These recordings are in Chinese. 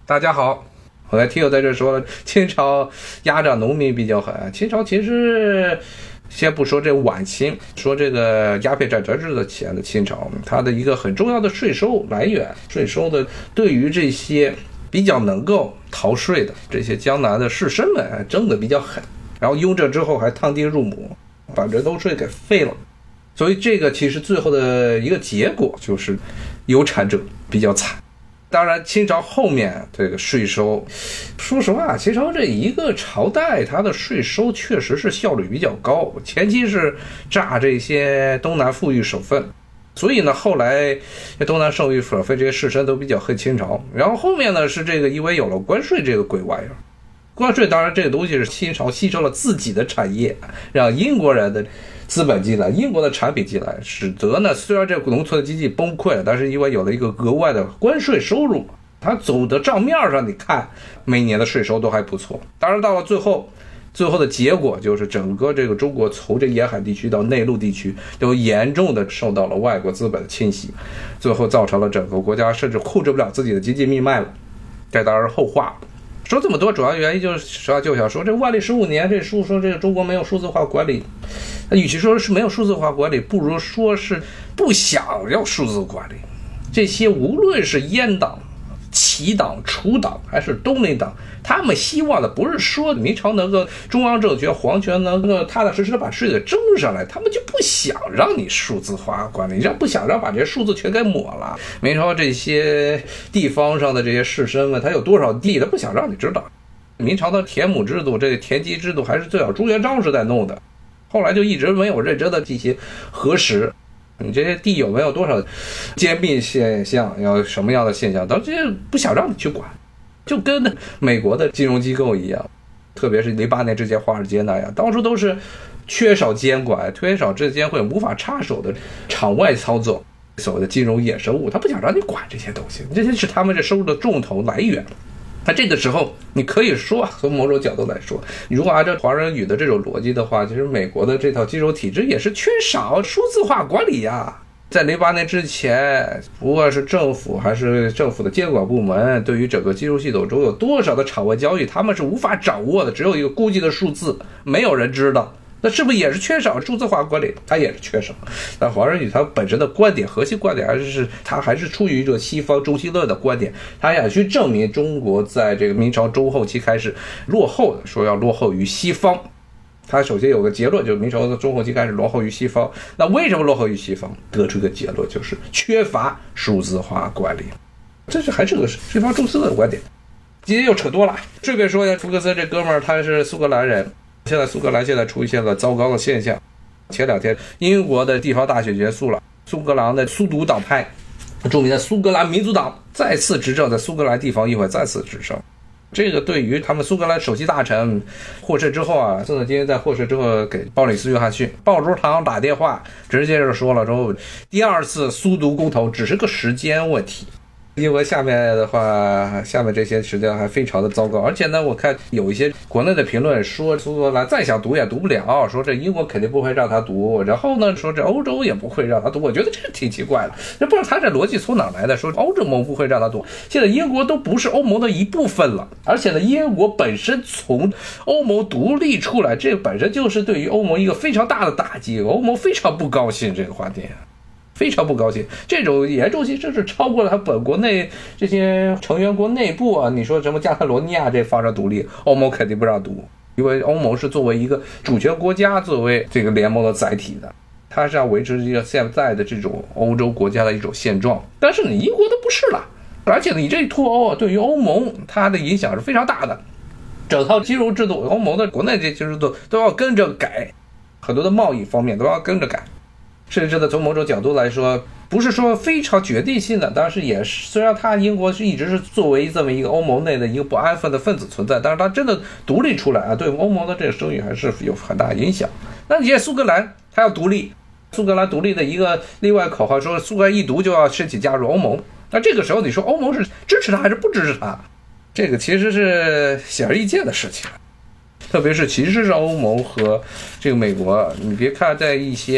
大家好，我来听友在这说了，清朝压榨农民比较狠。清朝其实先不说这晚清，说这个鸦片战争之前的清朝，它的一个很重要的税收来源，税收的对于这些比较能够逃税的这些江南的士绅们征的比较狠，然后雍正之后还趟丁入亩，把人头税给废了。所以这个其实最后的一个结果就是有产者比较惨。当然清朝后面这个税收，说实话清朝这一个朝代它的税收确实是效率比较高，前期是榨这些东南富裕省份，所以呢后来东南富裕省份这些士绅都比较恨清朝。然后后面呢是这个因为有了关税这个鬼玩意儿，关税当然这个东西是清朝吸收了自己的产业，让英国人的资本进来，英国的产品进来，使得呢虽然这个农村的经济崩溃了，但是因为有了一个额外的关税收入，它走的账面上你看每年的税收都还不错。当然到了最后的结果就是整个这个中国从这沿海地区到内陆地区都严重的受到了外国资本的侵袭，最后造成了整个国家甚至控制不了自己的经济命脉了。这当然是后话。说这么多主要原因就是实话就想说，这万历15年这书说这个中国没有数字化管理，与其说是没有数字化管理，不如说是不想要数字管理。这些无论是阉党、齐党、楚党还是东林党，他们希望的不是说明朝能够中央政权、皇权能够踏踏实实的把税给征上来，他们就不想让你数字化管理，不想让把这些数字全给抹了。明朝这些地方上的这些士绅们，他有多少地，他不想让你知道。明朝的田亩制度，这个田籍制度还是最早朱元璋时代弄的，后来就一直没有认真的进行核实。你这些地有没有多少兼并现象，有什么样的现象，当然不想让你去管，就跟美国的金融机构一样，特别是08年之前华尔街那样，当初都是缺少监管，缺少证监会无法插手的场外操作，所谓的金融衍生物，他不想让你管这些东西，这些是他们这收入的重头来源。那这个时候你可以说从某种角度来说，如果按照黄仁宇的这种逻辑的话，其实美国的这套金融体制也是缺少数字化管理呀。在08年之前，不管是政府还是政府的监管部门，对于整个金融系统中有多少的场外交易，他们是无法掌握的，只有一个估计的数字，没有人知道。那是不是也是缺少数字化管理？它也是缺少。但黄仁宇他本身的观点，核心观点他还是出于一个西方中心论的观点，他想去证明中国在这个明朝中后期开始落后的，说要落后于西方。他首先有个结论，就是明朝的中后期开始落后于西方。那为什么落后于西方？得出一个结论，就是缺乏数字化管理。这是还是个西方中心论的观点。今天又扯多了，顺便说一下，福克森这哥们儿他是苏格兰人。现在苏格兰出现了糟糕的现象，前2天英国的地方大选结束了，苏格兰的苏独党派著名的苏格兰民族党再次执政，在苏格兰地方议会再次执政。这个对于他们苏格兰首席大臣获胜之后啊，孙子今天在获胜之后给鲍里斯约翰逊鲍珠堂打电话，直接就说了说第2次苏独公投只是个时间问题。因为下面的话，下面这些实际上还非常的糟糕，而且呢，我看有一些国内的评论说，苏格兰再想读也读不了，说这英国肯定不会让他读，然后呢，说这欧洲也不会让他读。我觉得这是挺奇怪的，这不知道他这逻辑从哪来的，说欧洲盟不会让他读。现在英国都不是欧盟的一部分了，而且呢，英国本身从欧盟独立出来，这本身就是对于欧盟一个非常大的打击，欧盟非常不高兴这个话题。非常不高兴，这种严重性甚至超过了他本国内这些成员国内部啊。你说什么加泰罗尼亚这方面独立，欧盟肯定不让读，因为欧盟是作为一个主权国家，作为这个联盟的载体的，它是要维持一个现在的这种欧洲国家的一种现状。但是你英国都不是了，而且你这脱欧对于欧盟它的影响是非常大的，整套金融制度，欧盟的国内这金融制度都要跟着改，很多的贸易方面都要跟着改。甚至呢，从某种角度来说，不是说非常决定性的，但是也是，虽然它英国是一直是作为这么一个欧盟内的一个不安分的分子存在，但是它真的独立出来啊，对欧盟的这个声誉还是有很大影响。那你现在苏格兰它要独立，苏格兰独立的一个另外口号说，苏格兰一独就要申请加入欧盟。那这个时候你说欧盟是支持它还是不支持它？这个其实是显而易见的事情。特别是其实是欧盟和这个美国，你别看在一些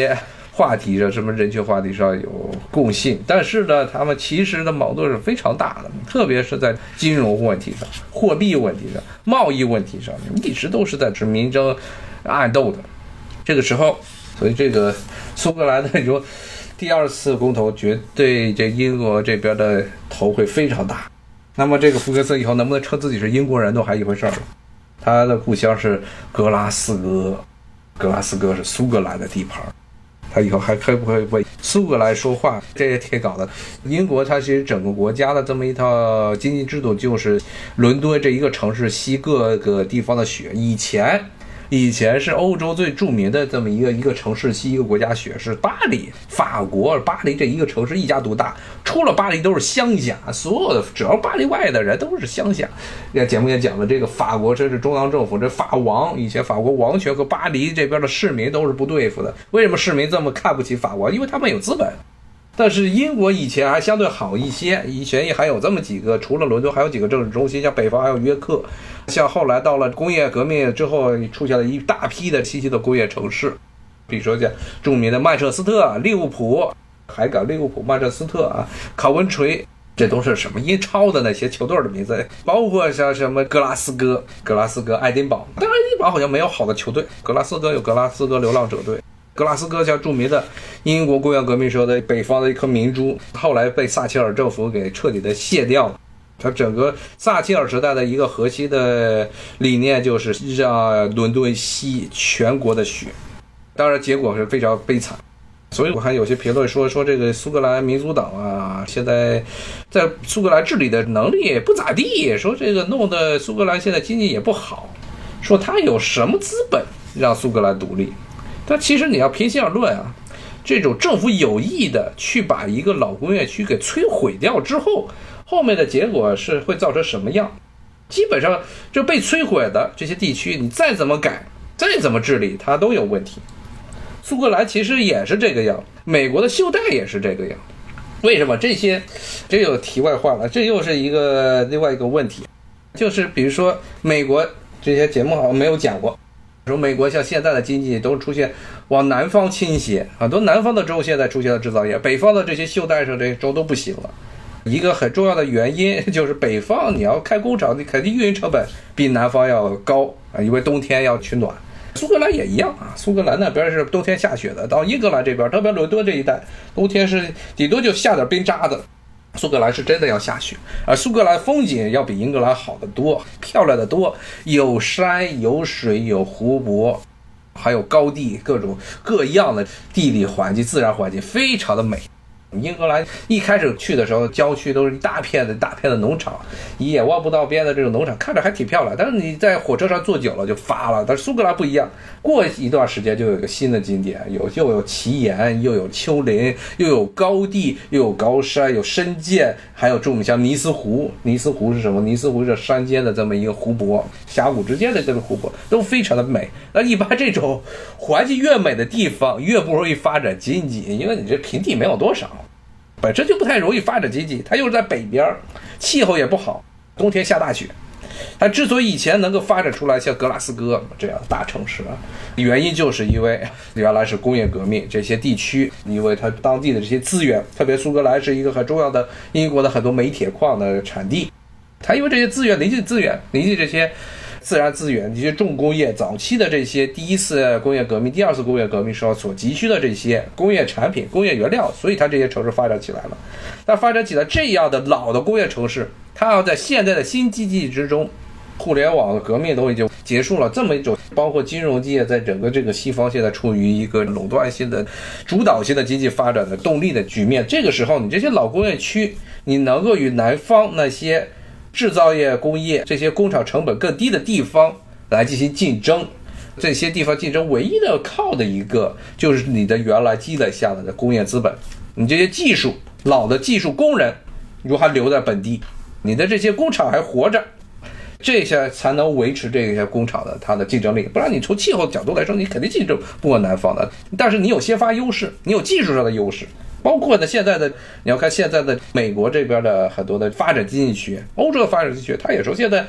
话题上，什么人权话题上有共性，但是呢，他们其实的矛盾是非常大的，特别是在金融问题上、货币问题上、贸易问题上，一直都是在明争暗斗的。这个时候，所以这个苏格兰的这种第二次公投，绝对这英国这边的头会非常大。那么这个福克斯以后能不能称自己是英国人都还一回事了。他的故乡是格拉斯哥，格拉斯哥是苏格兰的地盘，他以后还会不会为苏格兰说话，这也挺搞的。英国它其实整个国家的这么一套经济制度，就是伦敦这一个城市吸各个地方的血。以前是欧洲最著名的这么一个城市吸一个国家血，是巴黎，法国巴黎这一个城市一家独大，除了巴黎都是乡下，所有的只要巴黎外的人都是乡下。节目也讲了，这个法国这是中央政府，这法王以前法国王权和巴黎这边的市民都是不对付的。为什么市民这么看不起法国？因为他们有资本。但是英国以前还相对好一些，以前也还有这么几个，除了伦敦还有几个政治中心，像北方还有约克，像后来到了工业革命之后，出现了一大批的新兴的工业城市，比如说像著名的曼彻斯特、利物浦、海港利物浦、曼彻斯特啊、考文垂，这都是什么英超的那些球队的名字，包括像什么格拉斯哥、爱丁堡，但是爱丁堡好像没有好的球队，格拉斯哥有格拉斯哥流浪者队。格拉斯哥像著名的英国工业革命时候的北方的一颗明珠，后来被撒切尔政府给彻底的卸掉了。它整个撒切尔时代的一个核心的理念就是让伦敦吸全国的血，当然结果是非常悲惨。所以我看有些评论说这个苏格兰民族党啊，现在在苏格兰治理的能力也不咋地，说这个弄得苏格兰现在经济也不好，说他有什么资本让苏格兰独立。但其实你要平心而论啊，这种政府有意的去把一个老工业区给摧毁掉之后，后面的结果是会造成什么样？基本上就被摧毁的这些地区，你再怎么改，再怎么治理，它都有问题。苏格兰其实也是这个样，美国的袖带也是这个样。为什么这有题外话了，这又是另外一个问题，就是比如说美国这些节目好像没有讲过。说美国像现在的经济都出现往南方倾斜，很多南方的州现在出现了制造业，北方的这些袖带上这些州都不行了。一个很重要的原因就是北方你要开工厂，你肯定运营成本比南方要高啊，因为冬天要取暖。苏格兰也一样啊，苏格兰那边是冬天下雪的，到英格兰这边，特别伦敦这一带，冬天是顶多就下点冰渣子。苏格兰是真的要下雪，而苏格兰风景要比英格兰好得多，漂亮得多，有山有水有湖泊，还有高地，各种各样的地理环境、自然环境非常的美。英格兰一开始去的时候，郊区都是一大片的农场，一眼望不到边的这种农场，看着还挺漂亮。但是你在火车上坐久了就乏了。但是苏格兰不一样，过一段时间就有一个新的景点，又有奇岩，又有丘陵，又有高地，又有高山，有深涧，还有著名像尼斯湖。尼斯湖是什么？尼斯湖是山间的这么一个湖泊，峡谷之间的这个湖泊都非常的美。那一般这种环境越美的地方，越不容易发展经济，因为你这平地没有多少。本身就不太容易发展经济，它又是在北边，气候也不好，冬天下大雪。它之所以以前能够发展出来像格拉斯哥这样的大城市啊，原因就是因为原来是工业革命，这些地区因为它当地的这些资源，特别苏格兰是一个很重要的英国的很多煤铁矿的产地，它因为这些资源临近这些自然资源，这些重工业早期的这些第一次工业革命、第二次工业革命时候所急需的这些工业产品、工业原料，所以它这些城市发展起来了。但发展起来这样的老的工业城市，它要在现在的新经济之中，互联网革命都已经结束了，这么一种包括金融界在整个这个西方现在处于一个垄断性的、主导性的经济发展的动力的局面。这个时候，你这些老工业区，你能够与南方那些制造业工业这些工厂成本更低的地方来进行竞争，这些地方竞争唯一的靠的一个就是你的原来积累下来的工业资本，你这些技术老的技术工人如果还留在本地，你的这些工厂还活着，这些才能维持这些工厂的它的竞争力。不然你从气候角度来说，你肯定竞争不过南方的，但是你有先发优势，你有技术上的优势。包括呢，现在的你要看现在的美国这边的很多的发展经济学，欧洲的发展经济学，它也说现在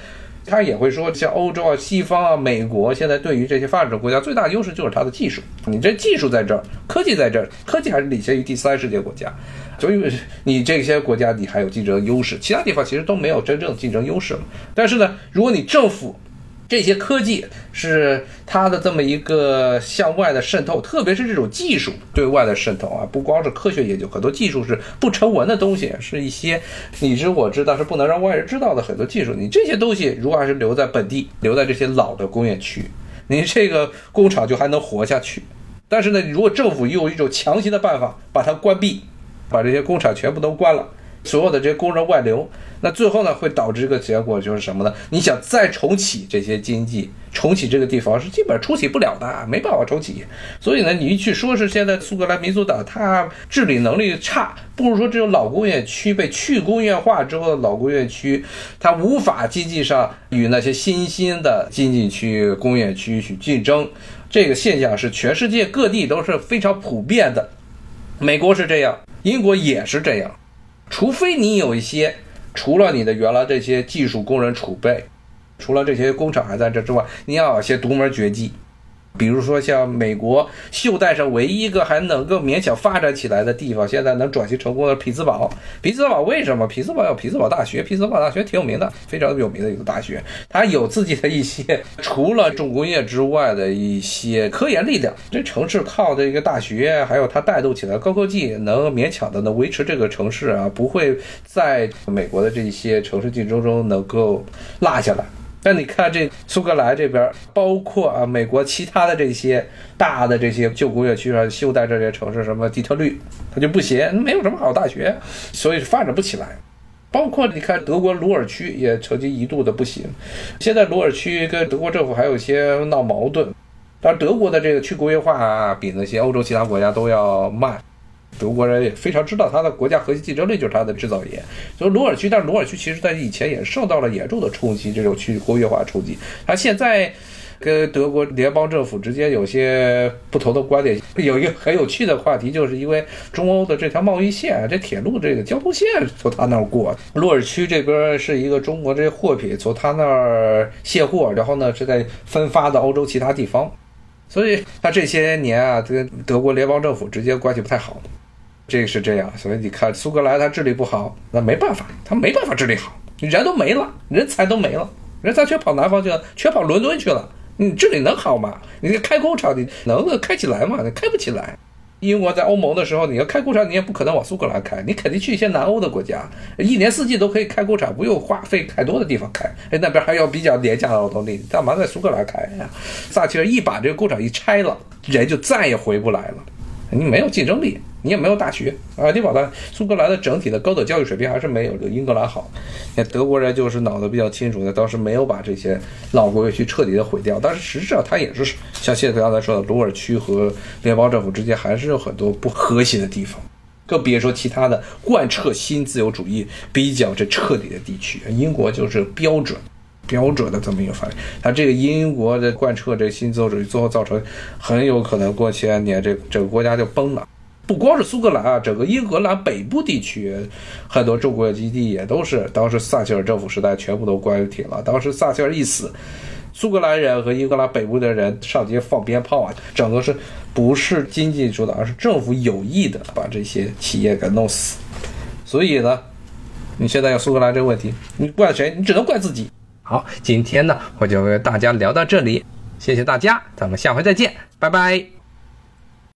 他也会说，像欧洲啊、西方啊、美国，现在对于这些发展中国家最大的优势就是它的技术。你这技术在这儿，科技在这儿，科技还是领先于第三世界国家，所以你这些国家你还有竞争优势，其他地方其实都没有真正的竞争优势了。但是呢，如果你政府这些科技是它的这么一个向外的渗透，特别是这种技术对外的渗透啊，不光是科学研究，很多技术是不成文的东西，是一些你知我知，但是不能让外人知道的很多技术。你这些东西如果还是留在本地，留在这些老的工业区，你这个工厂就还能活下去。但是呢，如果政府用一种强行的办法把它关闭，把这些工厂全部都关了，所有的这些工人外流，那最后呢会导致一个结果就是什么呢？你想再重启这些经济，重启这个地方是基本上重启不了的，没办法重启。所以呢，你一去说是现在苏格兰民族党它治理能力差，不如说这种老工业区被去工业化之后的老工业区，它无法经济上与那些新兴的经济区、工业区去竞争。这个现象是全世界各地都是非常普遍的，美国是这样，英国也是这样。除非你有一些，除了你的原来这些技术工人储备，除了这些工厂还在这之外，你要有些独门绝技。比如说像美国袖带上唯一一个还能够勉强发展起来的地方，现在能转型成功的匹兹堡。匹兹堡为什么？匹兹堡有匹兹堡大学，匹兹堡大学挺有名的，非常有名的一个大学，它有自己的一些除了重工业之外的一些科研力量。这城市靠的一个大学，还有它带动起来高科技，能勉强的能维持这个城市啊，不会在美国的这些城市竞争中能够落下来。但你看这苏格兰这边，包括美国其他的这些大的这些旧工业区上袖带这些城市，什么底特律，它就不行，没有什么好大学，所以发展不起来。包括你看德国鲁尔区也曾经一度的不行，现在鲁尔区跟德国政府还有一些闹矛盾。当然德国的这个去工业化比那些欧洲其他国家都要慢，德国人也非常知道他的国家核心竞争力就是他的制造业，所以鲁尔区，但是鲁尔区其实在以前也受到了严重的冲击，这种去工业化冲击。他现在跟德国联邦政府之间有些不同的观点，有一个很有趣的话题，就是因为中欧的这条贸易线，这铁路这个交通线从他那儿过，鲁尔区这边是一个中国这些货品从他那儿卸货，然后呢是在分发到欧洲其他地方，所以他这些年啊跟德国联邦政府之间关系不太好。这个是这样，所以你看苏格兰他治理不好，那没办法，他没办法治理好，人都没了，人才都没了，人才全跑南方去了，全跑伦敦去了，你治理能好吗？你开工厂你能开起来吗？你开不起来。英国在欧盟的时候，你要开工厂，你也不可能往苏格兰开，你肯定去一些南欧的国家，一年四季都可以开工厂，不用花费太多的地方开，那边还要比较廉价的劳动力，干嘛在苏格兰开呀？撒切尔一把这个工厂一拆了，人就再也回不来了，你没有竞争力，你也没有大学啊！你把它苏格兰的整体的高等教育水平还是没有英格兰好。那德国人就是脑子比较清楚的，当时没有把这些老工业区彻底的毁掉，但是实质上它也是像现在刚才说的，鲁尔区和联邦政府之间还是有很多不和谐的地方，更别说其他的贯彻新自由主义比较这彻底的地区。英国就是标准的这么一个发展，它这个英国的贯彻这新自由主义，最后造成很有可能过些年这整个国家就崩了。不光是苏格兰啊，整个英格兰北部地区很多重工业基地也都是当时撒切尔政府时代全部都关停了。当时撒切尔一死，苏格兰人和英格兰北部的人上街放鞭炮啊，整个是不是经济主导，而是政府有意的把这些企业给弄死。所以呢，你现在要苏格兰这个问题，你怪谁？你只能怪自己。好，今天呢我就为大家聊到这里，谢谢大家，咱们下回再见，拜拜。